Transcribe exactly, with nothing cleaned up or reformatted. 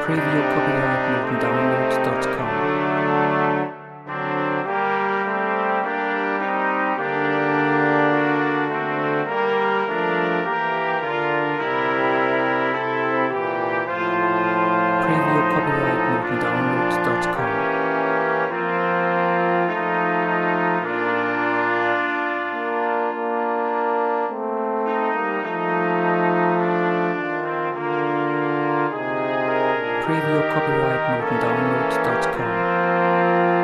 Preview copyright norton download dot com. Preview copyright norton download dot com. Preview copyright norton download dot com.